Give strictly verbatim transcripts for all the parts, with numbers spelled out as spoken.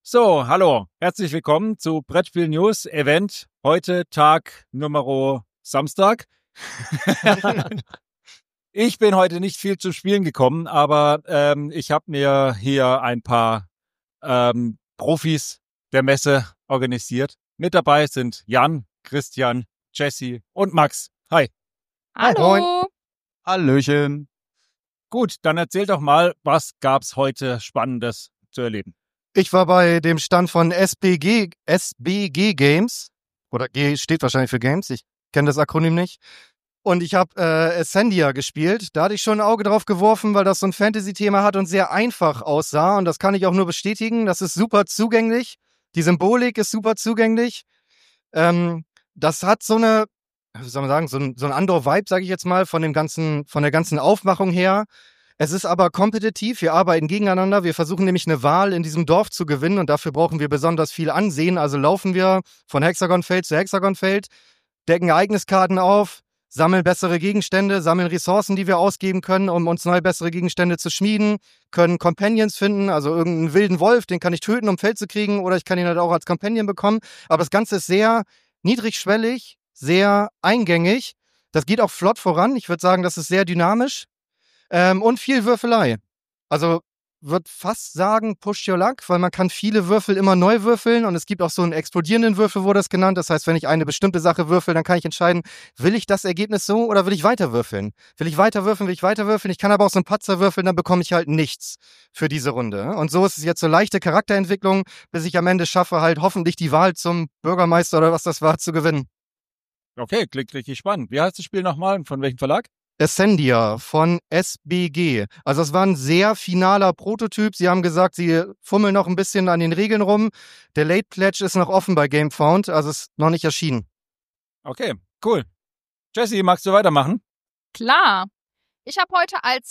So, hallo, herzlich willkommen zu Brettspiel News Event. Heute Tag Nummer Samstag. Ich bin heute nicht viel zum Spielen gekommen, aber ähm, ich habe mir hier ein paar ähm, Profis der Messe organisiert. Mit dabei sind Jan, Christian, Jesse und Max. Hi. Hallo. Hallöchen. Gut, dann erzähl doch mal, was gab's heute Spannendes zu erleben? Ich war bei dem Stand von S B G, S B G Games. Oder G steht wahrscheinlich für Games. Ich kenne das Akronym nicht. Und ich habe äh, Ascendia gespielt. Da hatte ich schon ein Auge drauf geworfen, weil das so ein Fantasy-Thema hat und sehr einfach aussah. Und das kann ich auch nur bestätigen. Das ist super zugänglich. Die Symbolik ist super zugänglich. Ähm, das hat so eine, wie soll man sagen, so ein, so ein Andor-Vibe, sage ich jetzt mal, von dem ganzen, von der ganzen Aufmachung her. Es ist aber kompetitiv, wir arbeiten gegeneinander, wir versuchen nämlich eine Wahl in diesem Dorf zu gewinnen und dafür brauchen wir besonders viel Ansehen, also laufen wir von Hexagonfeld zu Hexagonfeld, decken Ereigniskarten auf, sammeln bessere Gegenstände, sammeln Ressourcen, die wir ausgeben können, um uns neue bessere Gegenstände zu schmieden, können Companions finden, also irgendeinen wilden Wolf, den kann ich töten, um Feld zu kriegen, oder ich kann ihn halt auch als Companion bekommen, aber das Ganze ist sehr niedrigschwellig, sehr eingängig, das geht auch flott voran, ich würde sagen, das ist sehr dynamisch. Ähm, und viel Würfelei. Also würde fast sagen Push Your Luck, weil man kann viele Würfel immer neu würfeln und es gibt auch so einen explodierenden Würfel, wurde das genannt. Das heißt, wenn ich eine bestimmte Sache würfel, dann kann ich entscheiden, will ich das Ergebnis so oder will ich weiter würfeln? Will ich weiter würfeln, will ich weiter würfeln? Ich kann aber auch so einen Patzer würfeln, dann bekomme ich halt nichts für diese Runde. Und so ist es jetzt so leichte Charakterentwicklung, bis ich am Ende schaffe, halt hoffentlich die Wahl zum Bürgermeister oder was das war, zu gewinnen. Okay, klingt richtig spannend. Wie heißt das Spiel nochmal? Von welchem Verlag? Ascendia von S B G. Also es war ein sehr finaler Prototyp. Sie haben gesagt, sie fummeln noch ein bisschen an den Regeln rum. Der Late Pledge ist noch offen bei GameFound, also ist noch nicht erschienen. Okay, cool. Jesse, magst du weitermachen? Klar. Ich habe heute als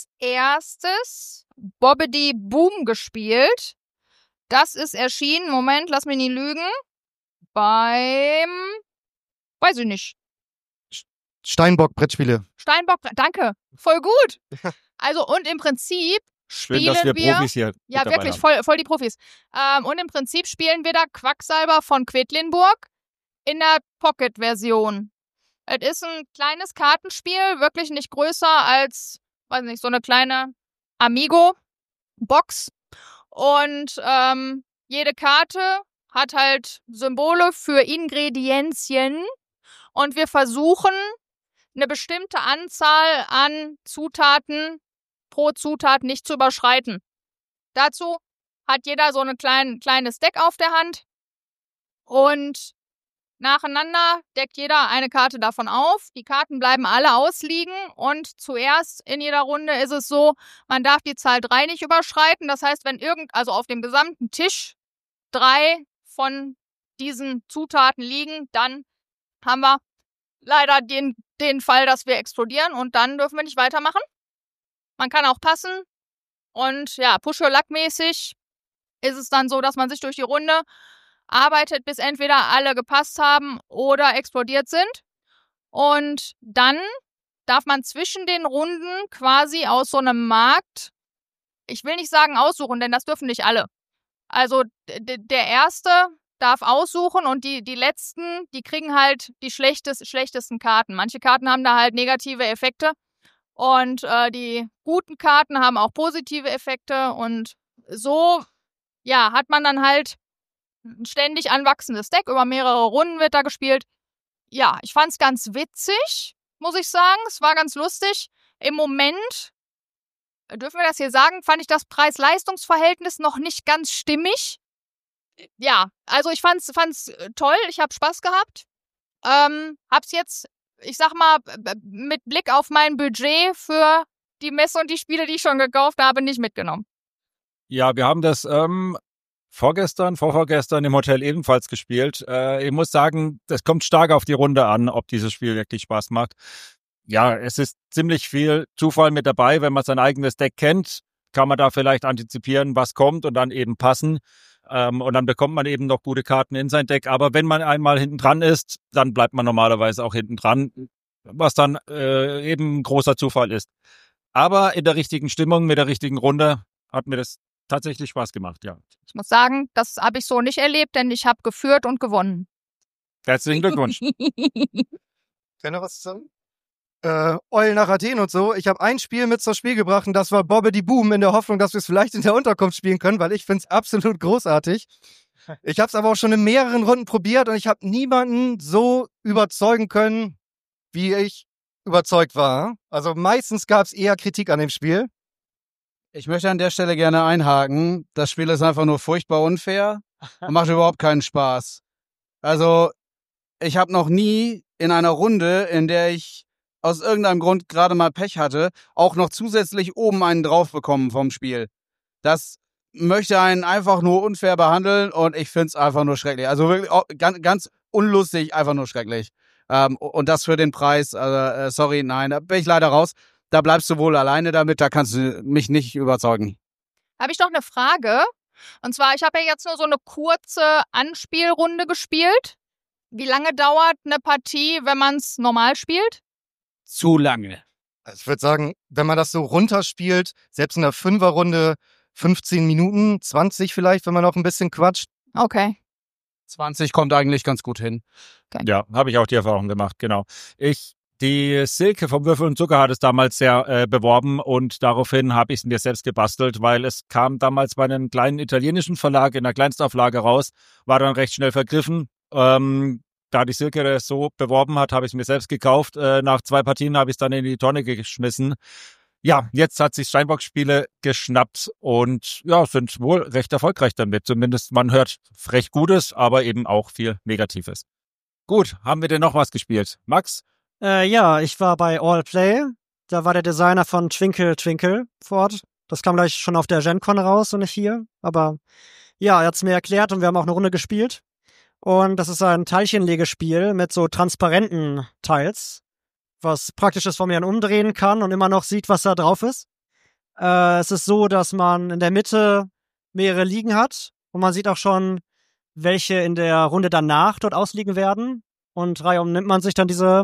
erstes Bobbidi Boom gespielt. Das ist erschienen, Moment, lass mich nicht lügen, beim, weiß ich nicht, Steinbock Brettspiele. Steinbock, danke, voll gut. Also und im Prinzip spielen Schön, dass wir, wir Profis hier ja mit dabei wirklich haben. voll, voll die Profis. Ähm, und im Prinzip spielen wir da Quacksalber von Quedlinburg in der Pocket-Version. Es ist ein kleines Kartenspiel, wirklich nicht größer als, weiß nicht, so eine kleine Amigo-Box. Und ähm, jede Karte hat halt Symbole für Ingredienzien. Und wir versuchen, eine bestimmte Anzahl an Zutaten pro Zutat nicht zu überschreiten. Dazu hat jeder so ein klein, kleines Deck auf der Hand und nacheinander deckt jeder eine Karte davon auf. Die Karten bleiben alle ausliegen und zuerst in jeder Runde ist es so, man darf die Zahl drei nicht überschreiten. Das heißt, wenn irgend, also auf dem gesamten Tisch drei von diesen Zutaten liegen, dann haben wir leider den, den Fall, dass wir explodieren und dann dürfen wir nicht weitermachen. Man kann auch passen und ja, Push-Your-Luck-mäßig ist es dann so, dass man sich durch die Runde arbeitet, bis entweder alle gepasst haben oder explodiert sind. Und dann darf man zwischen den Runden quasi aus so einem Markt, ich will nicht sagen aussuchen, denn das dürfen nicht alle. Also d- der Erste darf aussuchen und die, die Letzten, die kriegen halt die schlechtest, schlechtesten Karten. Manche Karten haben da halt negative Effekte und äh, die guten Karten haben auch positive Effekte und so, ja, hat man dann halt ein ständig anwachsendes Deck. Über mehrere Runden wird da gespielt. Ja, ich fand's ganz witzig, muss ich sagen. Es war ganz lustig. Im Moment, dürfen wir das hier sagen, fand ich das Preis-Leistungs-Verhältnis noch nicht ganz stimmig. Ja, also ich fand's, fand's toll, ich habe Spaß gehabt. Ähm, hab's jetzt, ich sag mal, mit Blick auf mein Budget für die Messe und die Spiele, die ich schon gekauft habe, nicht mitgenommen. Ja, wir haben das ähm, vorgestern, vorvorgestern im Hotel ebenfalls gespielt. Äh, ich muss sagen, das kommt stark auf die Runde an, ob dieses Spiel wirklich Spaß macht. Ja, es ist ziemlich viel Zufall mit dabei. Wenn man sein eigenes Deck kennt, kann man da vielleicht antizipieren, was kommt und dann eben passen. Ähm, und dann bekommt man eben noch gute Karten in sein Deck. Aber wenn man einmal hinten dran ist, dann bleibt man normalerweise auch hinten dran, was dann äh, eben ein großer Zufall ist. Aber in der richtigen Stimmung, mit der richtigen Runde, hat mir das tatsächlich Spaß gemacht, ja. Ich muss sagen, das habe ich so nicht erlebt, denn ich habe geführt und gewonnen. Herzlichen Glückwunsch. Kann noch was zusammen? Äh, Eulen nach Athen und so. Ich habe ein Spiel mit zur Spiel gebracht und das war Bobbidi Boom in der Hoffnung, dass wir es vielleicht in der Unterkunft spielen können, weil ich finde es absolut großartig. Ich habe es aber auch schon in mehreren Runden probiert und ich habe niemanden so überzeugen können, wie ich überzeugt war. Also meistens gab es eher Kritik an dem Spiel. Ich möchte an der Stelle gerne einhaken. Das Spiel ist einfach nur furchtbar unfair und macht überhaupt keinen Spaß. Also, ich habe noch nie in einer Runde, in der ich aus irgendeinem Grund gerade mal Pech hatte, auch noch zusätzlich oben einen drauf bekommen vom Spiel. Das möchte einen einfach nur unfair behandeln und ich find's einfach nur schrecklich. Also wirklich auch ganz, ganz unlustig, einfach nur schrecklich. Ähm, und das für den Preis, also, äh, sorry, nein, da bin ich leider raus. Da bleibst du wohl alleine damit, da kannst du mich nicht überzeugen. Habe ich noch eine Frage. Und zwar, ich habe ja jetzt nur so eine kurze Anspielrunde gespielt. Wie lange dauert eine Partie, wenn man es normal spielt? Zu lange. Also ich würde sagen, wenn man das so runterspielt, selbst in der Fünferrunde fünfzehn Minuten, zwanzig vielleicht, wenn man noch ein bisschen quatscht. Okay. zwanzig kommt eigentlich ganz gut hin. Okay. Ja, habe ich auch die Erfahrung gemacht, genau. Ich, die Silke vom Würfel und Zucker hat es damals sehr äh, beworben und daraufhin habe ich es mir selbst gebastelt, weil es kam damals bei einem kleinen italienischen Verlag in der Kleinstauflage raus, war dann recht schnell vergriffen. Ähm, da die Silke das so beworben hat, habe ich es mir selbst gekauft. Äh, nach zwei Partien habe ich es dann in die Tonne geschmissen. Ja, jetzt hat sich Steinbock Spiele geschnappt und ja, sind wohl recht erfolgreich damit. Zumindest man hört recht Gutes, aber eben auch viel Negatives. Gut, haben wir denn noch was gespielt? Max? Äh, ja, ich war bei All Play. Da war der Designer von Twinkle Twinkle vor Ort. Das kam gleich schon auf der GenCon raus und nicht hier. Aber ja, er hat's mir erklärt und wir haben auch eine Runde gespielt. Und das ist ein Teilchenlegespiel mit so transparenten Teils, was praktisch ist, wo man umdrehen kann und immer noch sieht, was da drauf ist. Äh, es ist so, dass man in der Mitte mehrere Liegen hat und man sieht auch schon, welche in der Runde danach dort ausliegen werden. Und reihum nimmt man sich dann diese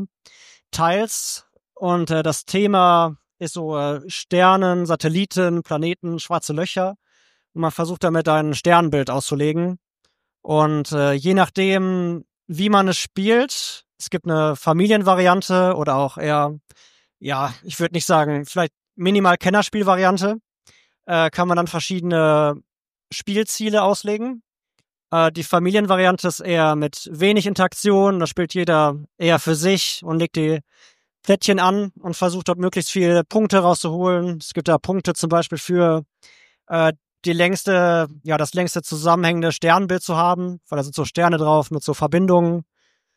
Teils und äh, das Thema ist so äh, Sternen, Satelliten, Planeten, schwarze Löcher. Und man versucht damit ein Sternbild auszulegen. Und äh, je nachdem, wie man es spielt, es gibt eine Familienvariante oder auch eher, ja, ich würde nicht sagen, vielleicht minimal Kennerspielvariante, äh, kann man dann verschiedene Spielziele auslegen. Äh, die Familienvariante ist eher mit wenig Interaktion, da spielt jeder eher für sich und legt die Plättchen an und versucht dort möglichst viele Punkte rauszuholen. Es gibt da Punkte zum Beispiel für äh, die längste, ja, das längste zusammenhängende Sternbild zu haben, weil da sind so Sterne drauf mit so Verbindungen.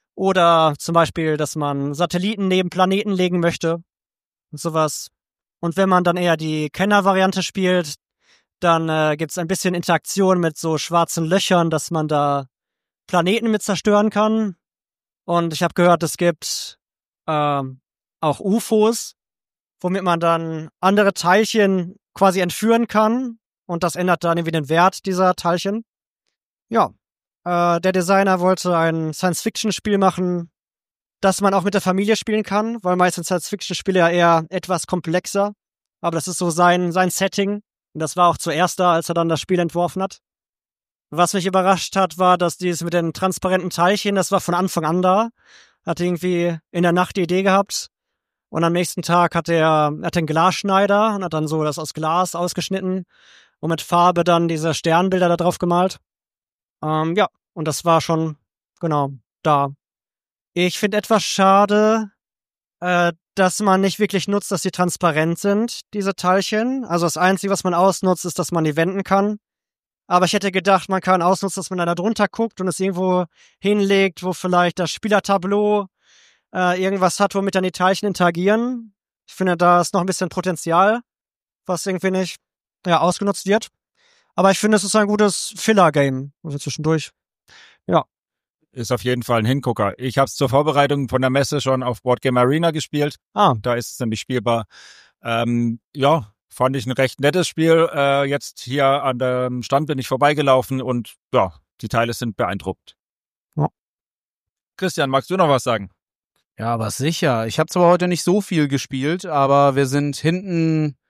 Oder zum Beispiel, dass man Satelliten neben Planeten legen möchte und sowas. Und wenn man dann eher die Kenner-Variante spielt, dann äh, gibt's ein bisschen Interaktion mit so schwarzen Löchern, dass man da Planeten mit zerstören kann. Und ich habe gehört, es gibt ähm, auch U F Os, womit man dann andere Teilchen quasi entführen kann. Und das ändert dann irgendwie den Wert dieser Teilchen. Ja, äh, der Designer wollte ein Science-Fiction-Spiel machen, das man auch mit der Familie spielen kann, weil meistens Science-Fiction-Spiele ja eher etwas komplexer. Aber das ist so sein, sein Setting. Und das war auch zuerst da, als er dann das Spiel entworfen hat. Was mich überrascht hat, war, dass dieses mit den transparenten Teilchen, das war von Anfang an da. Hat irgendwie in der Nacht die Idee gehabt. Und am nächsten Tag hat er, hat er einen Glasschneider und hat dann so das aus Glas ausgeschnitten und mit Farbe dann diese Sternbilder da drauf gemalt. Ähm, ja, und das war schon, genau, da. Ich finde etwas schade, äh, dass man nicht wirklich nutzt, dass sie transparent sind, diese Teilchen. Also das Einzige, was man ausnutzt, ist, dass man die wenden kann. Aber ich hätte gedacht, man kann ausnutzen, dass man da drunter guckt und es irgendwo hinlegt, wo vielleicht das Spielertableau äh, irgendwas hat, womit dann die Teilchen interagieren. Ich finde, da ist noch ein bisschen Potenzial, was irgendwie nicht ja, ausgenutzt wird. Aber ich finde, es ist ein gutes Filler-Game. Also zwischendurch. Ja. Ist auf jeden Fall ein Hingucker. Ich habe es zur Vorbereitung von der Messe schon auf Board Game Arena gespielt. Ah. Da ist es nämlich spielbar. Ähm, ja, fand ich ein recht nettes Spiel. Äh, jetzt hier an dem Stand bin ich vorbeigelaufen und ja, die Teile sind beeindruckend. Ja. Christian, magst du noch was sagen? Ja, aber sicher. Ich habe zwar heute nicht so viel gespielt, aber wir sind hinten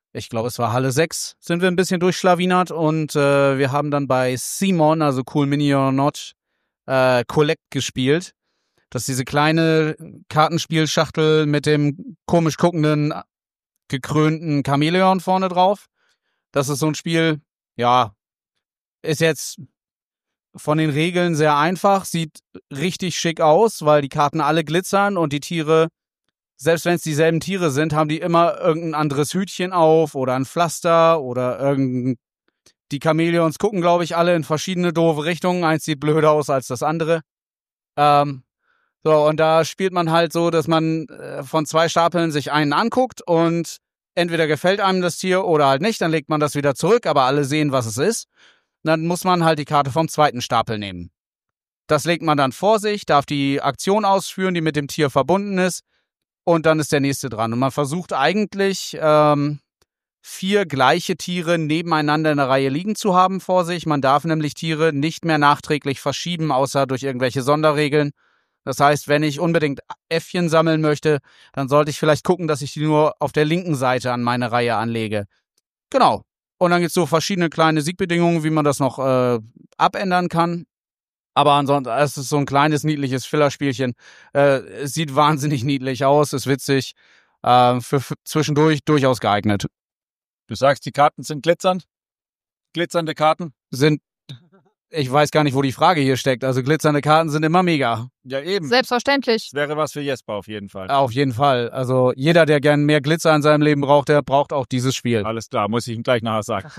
ich glaube, es war Halle sechs, sind wir ein bisschen durchschlawinert und äh, wir haben dann bei Simon, also Cool Mini or Not, äh, Collect gespielt. Das ist diese kleine Kartenspielschachtel mit dem komisch guckenden, gekrönten Chamäleon vorne drauf. Das ist so ein Spiel, ja, ist jetzt von den Regeln sehr einfach, sieht richtig schick aus, weil die Karten alle glitzern und die Tiere, selbst wenn es dieselben Tiere sind, haben die immer irgendein anderes Hütchen auf oder ein Pflaster oder irgendein... Die Chamäleons gucken, glaube ich, alle in verschiedene doofe Richtungen. Eins sieht blöder aus als das andere. Ähm, so, und da spielt man halt so, dass man äh, von zwei Stapeln sich einen anguckt und entweder gefällt einem das Tier oder halt nicht, dann legt man das wieder zurück, aber alle sehen, was es ist. Dann muss man halt die Karte vom zweiten Stapel nehmen. Das legt man dann vor sich, darf die Aktion ausführen, die mit dem Tier verbunden ist, und dann ist der nächste dran. Und man versucht eigentlich, ähm, vier gleiche Tiere nebeneinander in der Reihe liegen zu haben vor sich. Man darf nämlich Tiere nicht mehr nachträglich verschieben, außer durch irgendwelche Sonderregeln. Das heißt, wenn ich unbedingt Äffchen sammeln möchte, dann sollte ich vielleicht gucken, dass ich die nur auf der linken Seite an meine Reihe anlege. Genau. Und dann gibt es so verschiedene kleine Siegbedingungen, wie man das noch äh, abändern kann. Aber ansonsten, es ist so ein kleines, niedliches Fillerspielchen. Äh, es sieht wahnsinnig niedlich aus, ist witzig. Äh, für, für zwischendurch durchaus geeignet. Du sagst, die Karten sind glitzernd? Glitzernde Karten? Sind, ich weiß gar nicht, wo die Frage hier steckt. Also glitzernde Karten sind immer mega. Ja, eben. Selbstverständlich. Das wäre was für Jesper auf jeden Fall. Auf jeden Fall. Also jeder, der gern mehr Glitzer in seinem Leben braucht, der braucht auch dieses Spiel. Alles klar, muss ich ihm gleich nachher sagen.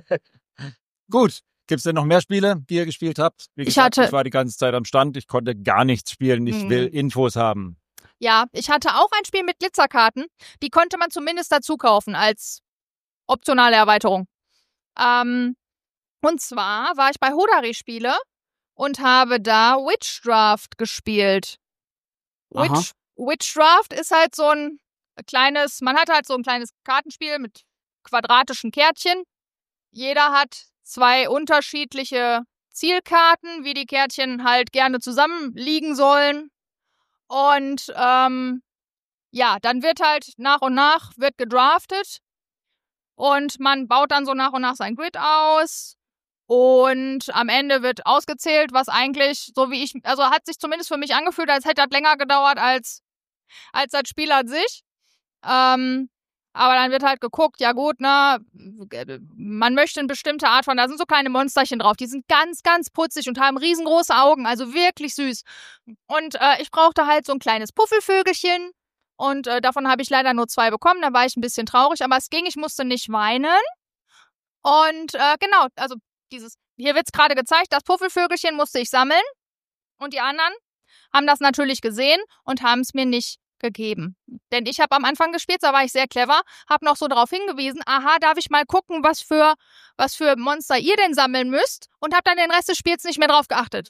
Gut. Gibt's denn noch mehr Spiele, die ihr gespielt habt? Wie Ich gesagt, hatte- ich war die ganze Zeit am Stand. Ich konnte gar nichts spielen. Ich Mhm. will Infos haben. Ja, ich hatte auch ein Spiel mit Glitzerkarten. Die konnte man zumindest dazu kaufen als optionale Erweiterung. Ähm, und zwar war ich bei Hodari Spiele und habe da Witch Draft gespielt. Aha. Witch, Witch Draft ist halt so ein kleines, man hat halt so ein kleines Kartenspiel mit quadratischen Kärtchen. Jeder hat zwei unterschiedliche Zielkarten, wie die Kärtchen halt gerne zusammenliegen sollen. Und ähm, ja, dann wird halt nach und nach wird gedraftet und man baut dann so nach und nach sein Grid aus und am Ende wird ausgezählt, was eigentlich, so wie ich, also hat sich zumindest für mich angefühlt, als hätte das länger gedauert als, als das Spiel an sich. Ähm, aber dann wird halt geguckt, ja gut, ne, man möchte eine bestimmte Art von, da sind so kleine Monsterchen drauf, die sind ganz, ganz putzig und haben riesengroße Augen, also wirklich süß. Und äh, ich brauchte halt so ein kleines Puffelvögelchen und äh, davon habe ich leider nur zwei bekommen, da war ich ein bisschen traurig, aber es ging, ich musste nicht weinen. Und äh, genau, also dieses, hier wird's gerade gezeigt, das Puffelvögelchen musste ich sammeln und die anderen haben das natürlich gesehen und haben es mir nicht gegeben. Denn ich habe am Anfang gespielt, da war ich sehr clever, habe noch so darauf hingewiesen, aha, darf ich mal gucken, was für, was für Monster ihr denn sammeln müsst und habe dann den Rest des Spiels nicht mehr drauf geachtet.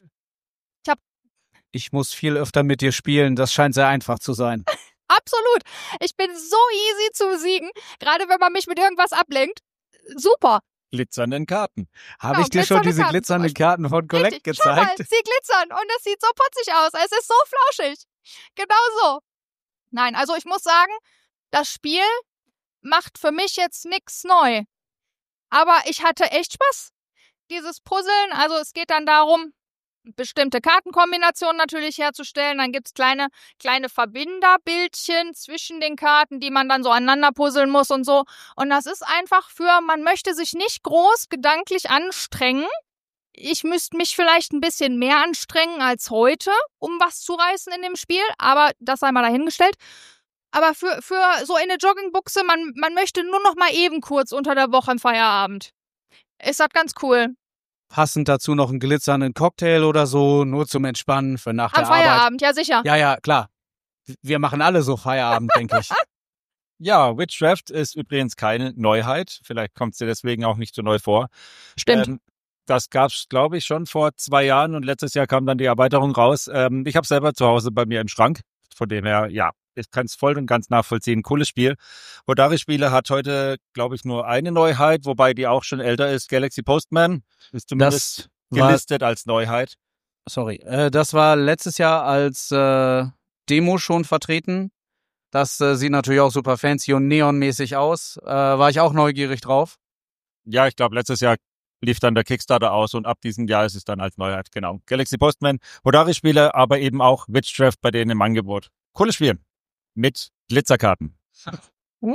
Ich muss viel öfter mit dir spielen, das scheint sehr einfach zu sein. Absolut. Ich bin so easy zu besiegen, gerade wenn man mich mit irgendwas ablenkt. Super. Glitzernden Karten. Habe Genau, ich dir schon glitzernde diese Karten glitzernden zum Beispiel. Karten von Collect Richtig. Schau mal, gezeigt? sie glitzern und es sieht so putzig aus. Es ist so flauschig. Genau so. Nein, also ich muss sagen, das Spiel macht für mich jetzt nichts neu. Aber ich hatte echt Spaß. Dieses Puzzeln, also es geht dann darum, bestimmte Kartenkombinationen natürlich herzustellen. Dann gibt's kleine, kleine Verbinderbildchen zwischen den Karten, die man dann so aneinander puzzeln muss und so. Und das ist einfach für, man möchte sich nicht groß gedanklich anstrengen. Ich müsste mich vielleicht ein bisschen mehr anstrengen als heute, um was zu reißen in dem Spiel, aber das sei mal dahingestellt. Aber für, für so eine Joggingbuchse, man, man möchte nur noch mal eben kurz unter der Woche im Feierabend. Ist das ganz cool. Passend dazu noch einen glitzernden Cocktail oder so, nur zum Entspannen für nach Am der Arbeit. Feierabend, ja sicher. Ja, ja, klar. Wir machen alle so Feierabend, denke ich. Ja, Witch Draft ist übrigens keine Neuheit. Vielleicht kommt es dir deswegen auch nicht so neu vor. Stimmt. Ähm, das gab's, glaube ich, schon vor zwei Jahren und letztes Jahr kam dann die Erweiterung raus. Ähm, ich habe selber zu Hause bei mir im Schrank. Von dem her, ja, ich kann es voll und ganz nachvollziehen. Cooles Spiel. Hodari Spiele hat heute, glaube ich, nur eine Neuheit, wobei die auch schon älter ist. Galaxy Postman ist zumindest Das war, gelistet als Neuheit. sorry, äh, das war letztes Jahr als äh, Demo schon vertreten. Das äh, sieht natürlich auch super fancy und neonmäßig aus. Äh, war ich auch neugierig drauf. Ja, ich glaube, letztes Jahr lief dann der Kickstarter aus und ab diesem Jahr ist es dann als Neuheit, genau. Galaxy Postman, Hodari-Spiele, aber eben auch Witchcraft bei denen im Angebot. Cooles Spiel. Mit Glitzerkarten. Uh.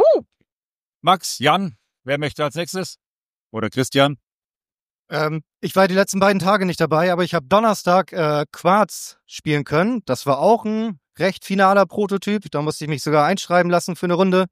Max, Jan, wer möchte als nächstes? Oder Christian? Ähm, ich war die letzten beiden Tage nicht dabei, aber ich habe Donnerstag äh, Quarz spielen können. Das war auch ein recht finaler Prototyp. Da musste ich mich sogar einschreiben lassen für eine Runde.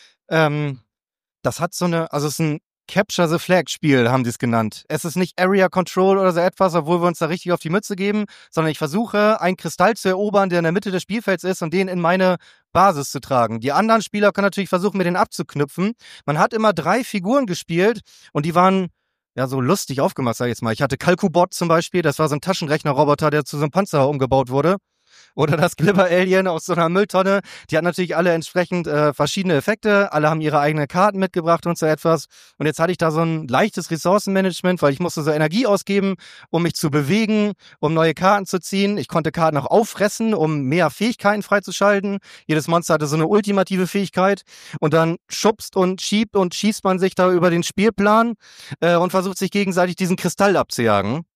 Ähm, das hat so eine, also es ist ein Capture the Flag Spiel, haben die es genannt. Es ist nicht Area Control oder so etwas, obwohl wir uns da richtig auf die Mütze geben, sondern ich versuche, einen Kristall zu erobern, der in der Mitte des Spielfelds ist und den in meine Basis zu tragen. Die anderen Spieler können natürlich versuchen, mir den abzuknüpfen. Man hat immer drei Figuren gespielt und die waren ja so lustig aufgemacht, sag ich jetzt mal. Ich hatte Kalkubot zum Beispiel, das war so ein Taschenrechner-Roboter, der zu so einem Panzer umgebaut wurde. Oder das Glibber-Alien aus so einer Mülltonne. Die hat natürlich alle entsprechend äh, verschiedene Effekte. Alle haben ihre eigenen Karten mitgebracht und so etwas. Und jetzt hatte ich da so ein leichtes Ressourcenmanagement, weil ich musste so Energie ausgeben, um mich zu bewegen, um neue Karten zu ziehen. Ich konnte Karten auch auffressen, um mehr Fähigkeiten freizuschalten. Jedes Monster hatte so eine ultimative Fähigkeit. Und dann schubst und schiebt und schießt man sich da über den Spielplan äh, und versucht sich gegenseitig diesen Kristall abzujagen.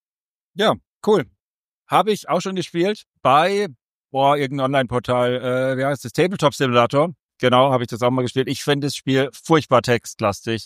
Ja, cool. Habe ich auch schon gespielt bei, boah, irgendein Online-Portal, äh, wie heißt das? Tabletop Simulator. Genau, habe ich das auch mal gespielt. Ich finde das Spiel furchtbar textlastig.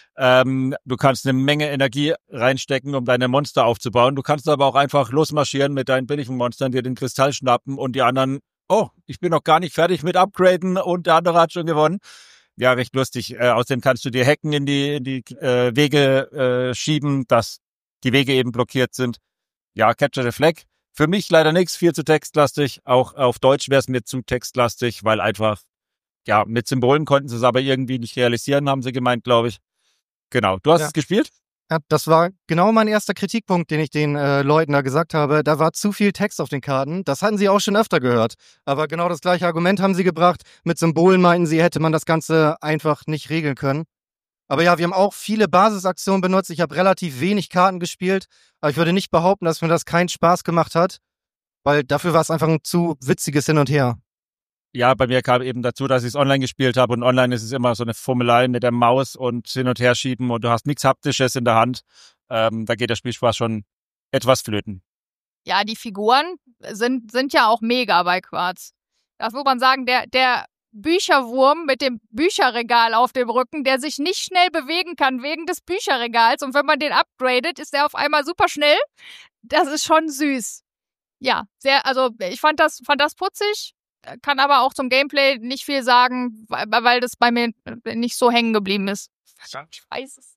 Ähm, du kannst eine Menge Energie reinstecken, um deine Monster aufzubauen. Du kannst aber auch einfach losmarschieren mit deinen billigen Monstern, dir den Kristall schnappen und die anderen, oh, ich bin noch gar nicht fertig mit Upgraden und der andere hat schon gewonnen. Ja, recht lustig. Äh, außerdem kannst du dir Hecken in die, in die äh, Wege äh, schieben, dass die Wege eben blockiert sind. Ja, Capture the Flag. Für mich leider nichts, viel zu textlastig. Auch auf Deutsch wäre es mir zu textlastig, weil einfach, ja, mit Symbolen konnten sie es aber irgendwie nicht realisieren, haben sie gemeint, glaube ich. Genau. Du hast Ja. es gespielt? Ja, das war genau mein erster Kritikpunkt, den ich den äh, Leuten da gesagt habe. Da war zu viel Text auf den Karten. Das hatten sie auch schon öfter gehört. Aber genau das gleiche Argument haben sie gebracht. Mit Symbolen meinten sie, hätte man das Ganze einfach nicht regeln können. Aber ja, wir haben auch viele Basisaktionen benutzt. Ich habe relativ wenig Karten gespielt. Aber ich würde nicht behaupten, dass mir das keinen Spaß gemacht hat. Weil dafür war es einfach ein zu witziges Hin und Her. Ja, bei mir kam eben dazu, dass ich es online gespielt habe und online ist es immer so eine Fummelei mit der Maus und hin und her schieben und du hast nichts Haptisches in der Hand. Ähm, da geht der Spielspaß schon etwas flöten. Ja, die Figuren sind, sind ja auch mega bei Quarz. Das muss man sagen, der, der Bücherwurm mit dem Bücherregal auf dem Rücken, der sich nicht schnell bewegen kann wegen des Bücherregals. Und wenn man den upgradet, ist der auf einmal super schnell. Das ist schon süß. Ja, sehr, also ich fand das, fand das putzig, kann aber auch zum Gameplay nicht viel sagen, weil, weil das bei mir nicht so hängen geblieben ist. Ich weiß es.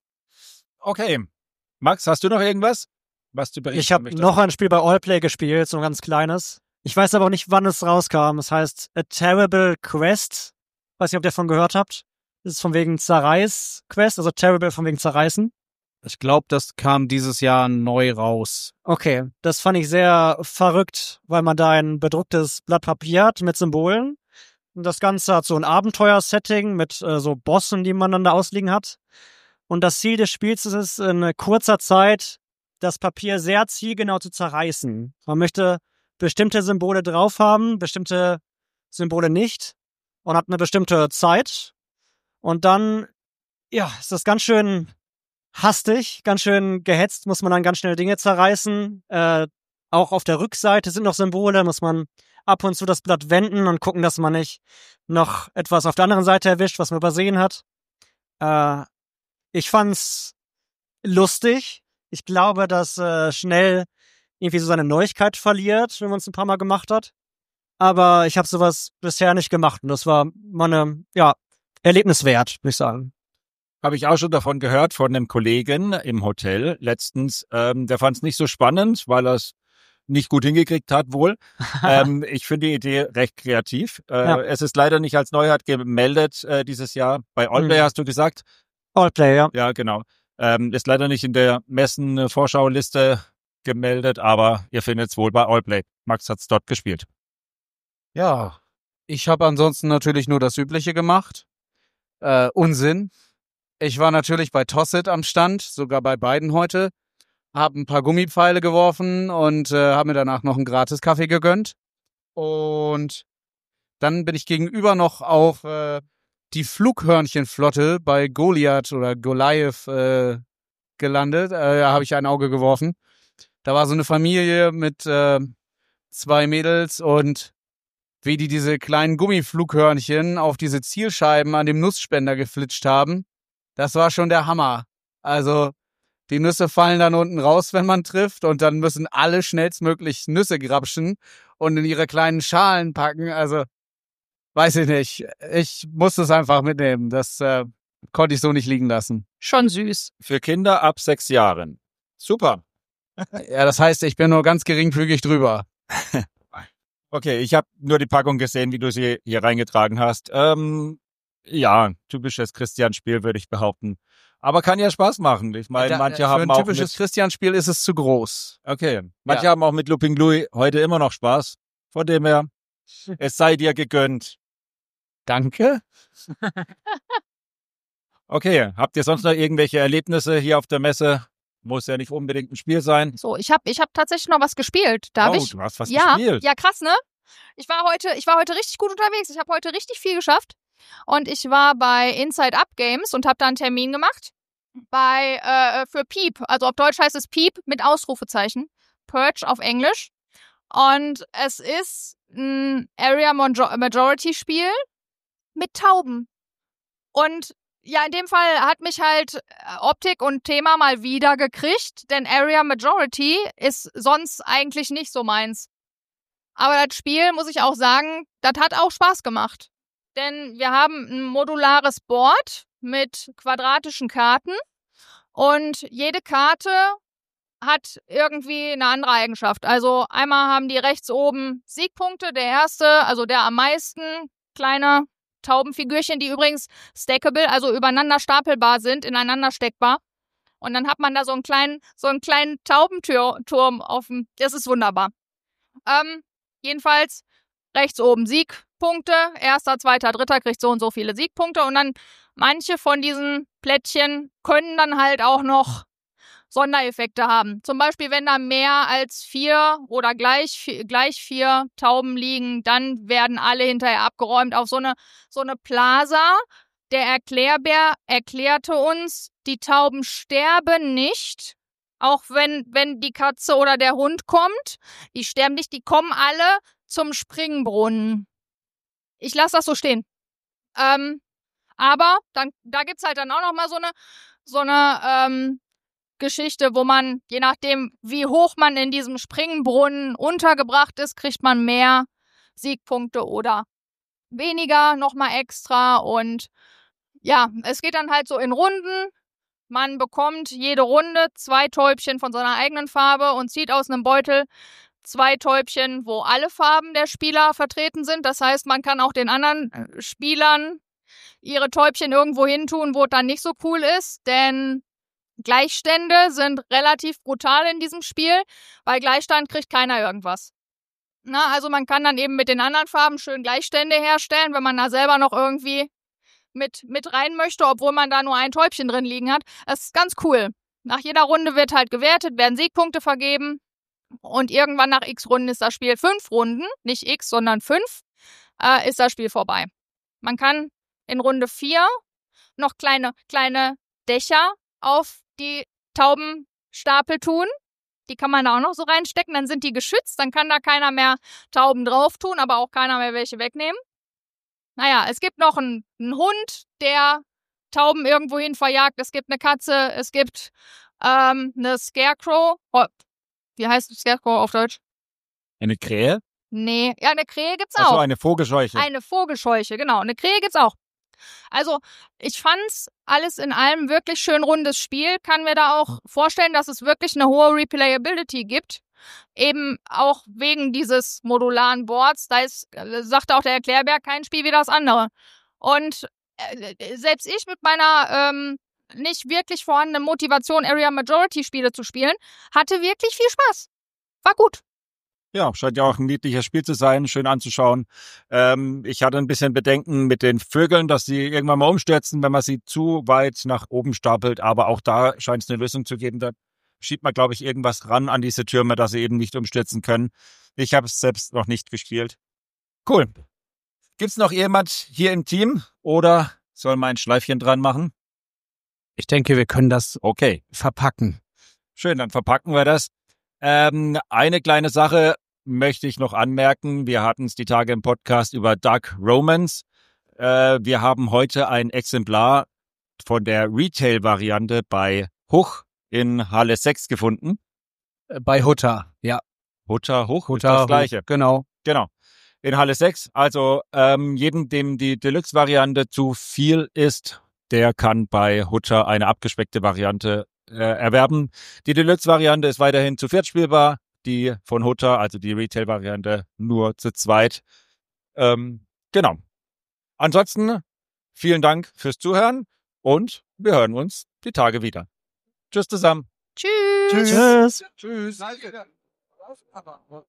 Okay. Max, hast du noch irgendwas, was du berichten Ich habe möchtest? noch ein Spiel bei Allplay gespielt, so ein ganz kleines. Ich weiß aber auch nicht, wann es rauskam. Es heißt A Terrible Quest. Weiß nicht, ob ihr davon gehört habt. Das ist von wegen Zerreiß Quest, also Terrible von wegen Zerreißen. Ich glaube, das kam dieses Jahr neu raus. Okay, das fand ich sehr verrückt, weil man da ein bedrucktes Blatt Papier hat mit Symbolen. Und das Ganze hat so ein Abenteuer-Setting mit äh, so Bossen, die man dann da ausliegen hat. Und das Ziel des Spiels ist es, in kurzer Zeit das Papier sehr zielgenau zu zerreißen. Man möchte bestimmte Symbole drauf haben, bestimmte Symbole nicht und hat eine bestimmte Zeit. Und dann, ja, ist das ganz schön hastig, ganz schön gehetzt, muss man dann ganz schnell Dinge zerreißen. Äh, auch auf der Rückseite sind noch Symbole, muss man ab und zu das Blatt wenden und gucken, dass man nicht noch etwas auf der anderen Seite erwischt, was man übersehen hat. Äh, ich fand's lustig. Ich glaube, dass äh, schnell irgendwie so seine Neuigkeit verliert, wenn man es ein paar Mal gemacht hat. Aber ich habe sowas bisher nicht gemacht und das war meine, ja, Erlebniswert, würde ich sagen. Habe ich auch schon davon gehört, von einem Kollegen im Hotel letztens. Ähm, der fand es nicht so spannend, weil er es nicht gut hingekriegt hat wohl. ähm, ich finde die Idee recht kreativ. Äh, Ja. Es ist leider nicht als Neuheit gemeldet äh, dieses Jahr. Bei Allplay Mhm. hast du gesagt? Allplay, ja. Ja, genau. Ähm, ist leider nicht in der Messen-Vorschau-Liste gemeldet, aber ihr findet es wohl bei Allplay. Max hat es dort gespielt. Ja, ich habe ansonsten natürlich nur das Übliche gemacht. Äh, Unsinn. Ich war natürlich bei Tossit am Stand, sogar bei beiden heute. Hab ein paar Gummipfeile geworfen und äh, habe mir danach noch einen gratis Kaffee gegönnt. Und Dann bin ich gegenüber noch auf äh, die Flughörnchenflotte bei Goliath oder Goliath äh, gelandet. Äh, da habe ich ein Auge geworfen. Da war so eine Familie mit äh, zwei Mädels und wie die diese kleinen Gummiflughörnchen auf diese Zielscheiben an dem Nussspender geflitscht haben, das war schon der Hammer. Also die Nüsse fallen dann unten raus, wenn man trifft, und dann müssen alle schnellstmöglich Nüsse grapschen und in ihre kleinen Schalen packen. Also weiß ich nicht. Ich musste es einfach mitnehmen. Das äh, konnte ich so nicht liegen lassen. Schon süß. Für Kinder ab sechs Jahren. Super. Ja, das heißt, ich bin nur ganz geringfügig drüber. Okay, ich habe nur die Packung gesehen, wie du sie hier reingetragen hast. Ähm, ja, typisches Christian-Spiel, würde ich behaupten. Aber kann ja Spaß machen. Ich meine, Da- manche Für haben ein auch typisches mit, Christian-Spiel ist es zu groß. okay, manche Ja. haben auch mit Looping Louis heute immer noch Spaß. Von dem her, es sei dir gegönnt. Danke. Okay, habt ihr sonst noch irgendwelche Erlebnisse hier auf der Messe? Muss ja nicht unbedingt ein Spiel sein. So, ich habe ich hab tatsächlich noch was gespielt. Darf oh, ich? du hast was ja, gespielt. ja, krass, ne? Ich war heute, ich war heute richtig gut unterwegs. Ich habe heute richtig viel geschafft. Und ich war bei Inside Up Games und habe da einen Termin gemacht. Bei, äh, für Peep. Also auf Deutsch heißt es Peep mit Ausrufezeichen. Purge auf Englisch. Und es ist ein Area Majority Spiel mit Tauben. Und ja, in dem Fall hat mich halt Optik und Thema mal wieder gekriegt, denn Area Majority ist sonst eigentlich nicht so meins. Aber das Spiel, muss ich auch sagen, das hat auch Spaß gemacht. Denn wir haben ein modulares Board mit quadratischen Karten und jede Karte hat irgendwie eine andere Eigenschaft. Also einmal haben die rechts oben Siegpunkte, der erste, also der am meisten, kleine Taubenfigürchen, die übrigens stackable, also übereinander stapelbar sind, ineinander steckbar. Und dann hat man da so einen kleinen, so einen kleinen Taubenturm auf dem, das ist wunderbar. Ähm, jedenfalls rechts oben Siegpunkte, erster, zweiter, dritter kriegt so und so viele Siegpunkte und dann manche von diesen Plättchen können dann halt auch noch Sondereffekte haben. Zum Beispiel, wenn da mehr als vier oder gleich, gleich vier Tauben liegen, dann werden alle hinterher abgeräumt auf so eine, so eine Plaza. Der Erklärbär erklärte uns, die Tauben sterben nicht, auch wenn, wenn die Katze oder der Hund kommt. Die sterben nicht, die kommen alle zum Springbrunnen. Ich lasse das so stehen. Ähm, aber dann, da gibt's halt dann auch noch mal so eine, so eine, ähm, Geschichte, wo man, je nachdem, wie hoch man in diesem Springbrunnen untergebracht ist, kriegt man mehr Siegpunkte oder weniger nochmal extra. Und ja, es geht dann halt so in Runden. Man bekommt jede Runde zwei Täubchen von seiner eigenen Farbe und zieht aus einem Beutel zwei Täubchen, wo alle Farben der Spieler vertreten sind. Das heißt, man kann auch den anderen Spielern ihre Täubchen irgendwo hin tun, wo es dann nicht so cool ist, denn Gleichstände sind relativ brutal in diesem Spiel. Bei Gleichstand kriegt keiner irgendwas. Na, also man kann dann eben mit den anderen Farben schön Gleichstände herstellen, wenn man da selber noch irgendwie mit, mit rein möchte, obwohl man da nur ein Täubchen drin liegen hat. Das ist ganz cool. Nach jeder Runde wird halt gewertet, werden Siegpunkte vergeben und irgendwann nach x Runden ist das Spiel fünf Runden, nicht x, sondern fünf, äh, ist das Spiel vorbei. Man kann in Runde vier noch kleine, kleine Dächer auf die Taubenstapel tun. Die kann man da auch noch so reinstecken, dann sind die geschützt, dann kann da keiner mehr Tauben drauf tun, aber auch keiner mehr welche wegnehmen. Naja, es gibt noch einen, einen Hund, der Tauben irgendwohin verjagt. Es gibt eine Katze, es gibt ähm, eine Scarecrow. Oh, wie heißt Scarecrow auf Deutsch? Eine Krähe? Nee, ja, eine Krähe gibt's Ach so, auch. eine Vogelscheuche. Eine Vogelscheuche, genau. Eine Krähe gibt's auch. Also, ich fand's alles in allem wirklich schön rundes Spiel. Kann mir da auch vorstellen, dass es wirklich eine hohe Replayability gibt. Eben auch wegen dieses modularen Boards. Da ist, sagte auch der Erklärbär, kein Spiel wie das andere. Und äh, selbst ich mit meiner ähm, nicht wirklich vorhandenen Motivation, Area Majority Spiele zu spielen, hatte wirklich viel Spaß. War gut. Ja, scheint ja auch ein niedliches Spiel zu sein, schön anzuschauen. Ähm, ich hatte ein bisschen Bedenken mit den Vögeln, dass sie irgendwann mal umstürzen, wenn man sie zu weit nach oben stapelt. Aber auch da scheint es eine Lösung zu geben. Da schiebt man, glaube ich, irgendwas ran an diese Türme, dass sie eben nicht umstürzen können. Ich habe es selbst noch nicht gespielt. Cool. Gibt's noch jemand hier im Team oder soll mein Schleifchen dran machen? Ich denke, wir können das Okay, verpacken. schön, dann verpacken wir das. Ähm, eine kleine Sache möchte ich noch anmerken. Wir hatten es die Tage im Podcast über Dark Romance. Äh, wir haben heute ein Exemplar von der Retail-Variante bei Huch in Halle sechs gefunden. Äh, Bei Hutter, ja. Hutter, Huch, ist Hutter, das Gleiche. Huch, genau. Genau. In Halle sechs. Also ähm, jedem, dem die Deluxe-Variante zu viel ist, der kann bei Hutter eine abgespeckte Variante äh, erwerben. Die Deluxe-Variante ist weiterhin zu viert spielbar. Die von Hutter, also die Retail-Variante, nur zu zweit. Ähm, genau. Ansonsten vielen Dank fürs Zuhören und wir hören uns die Tage wieder. Tschüss zusammen. Tschüss. Tschüss. Tschüss.